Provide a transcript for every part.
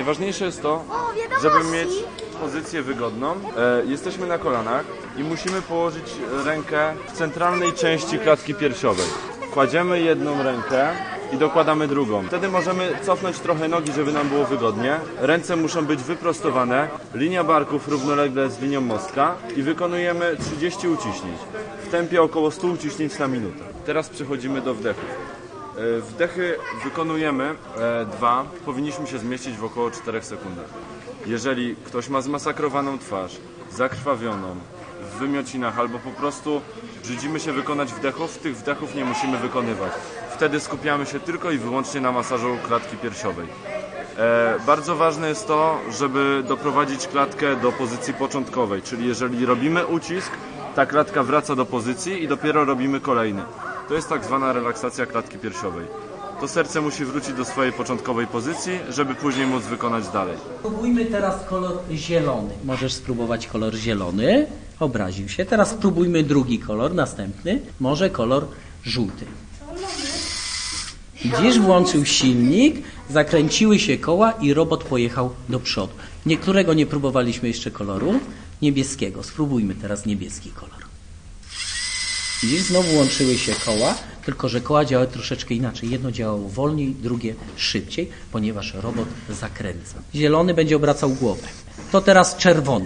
Najważniejsze jest to, żeby mieć pozycję wygodną. Jesteśmy na kolanach i musimy położyć rękę w centralnej części klatki piersiowej. Kładziemy jedną rękę i dokładamy drugą. Wtedy możemy cofnąć trochę nogi, żeby nam było wygodnie. Ręce muszą być wyprostowane, linia barków równolegle z linią mostka i wykonujemy 30 uciśnięć w tempie około 100 uciśnięć na minutę. Teraz przechodzimy do wdechów. Wdechy wykonujemy dwa, powinniśmy się zmieścić w około 4 sekundach. Jeżeli ktoś ma zmasakrowaną twarz, zakrwawioną, w wymiocinach albo po prostu brzydzimy się wykonać wdechów, tych wdechów nie musimy wykonywać. Wtedy skupiamy się tylko i wyłącznie na masażu klatki piersiowej. Bardzo ważne jest to, żeby doprowadzić klatkę do pozycji początkowej, czyli jeżeli robimy ucisk, ta klatka wraca do pozycji i dopiero robimy kolejny. To jest tak zwana relaksacja klatki piersiowej. To serce musi wrócić do swojej początkowej pozycji, żeby później móc wykonać dalej. Spróbujmy teraz kolor zielony. Możesz spróbować kolor zielony. Obraził się. Teraz spróbujmy drugi kolor, następny. Może kolor żółty. Widzisz, włączył silnik, zakręciły się koła i robot pojechał do przodu. Niektórego nie próbowaliśmy jeszcze koloru niebieskiego. Spróbujmy teraz niebieski kolor. Widzisz, znowu łączyły się koła, tylko że koła działały troszeczkę inaczej. Jedno działało wolniej, drugie szybciej, ponieważ robot zakręca. Zielony będzie obracał głowę. To teraz czerwony.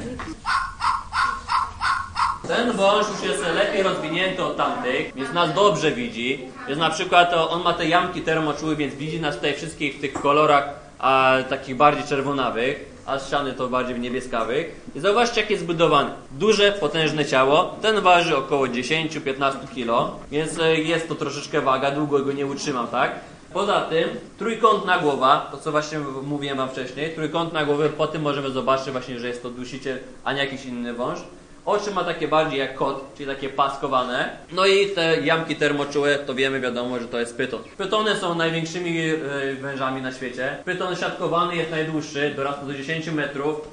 Ten wąż już jest lepiej rozwinięty od tamtych, więc nas dobrze widzi. Więc na przykład on ma te jamki termoczuły, więc widzi nas tutaj wszystkich w tych kolorach takich bardziej czerwonawych, a ściany to bardziej niebieskawych. I zauważcie, jak jest zbudowany. Duże, potężne ciało. Ten waży około 10-15 kg, więc jest to troszeczkę waga, długo go nie utrzymam, tak? Poza tym trójkątna głowa, to co właśnie mówiłem wam wcześniej, trójkątna głowa, po tym możemy zobaczyć właśnie, że jest to dusiciel, a nie jakiś inny wąż. Oczy ma takie bardziej jak kot, czyli takie paskowane. No i te jamki termoczułe, to wiemy, wiadomo, że to jest pyton. Pytony są największymi wężami na świecie. Pyton siatkowany jest najdłuższy, dorasta do 10 metrów.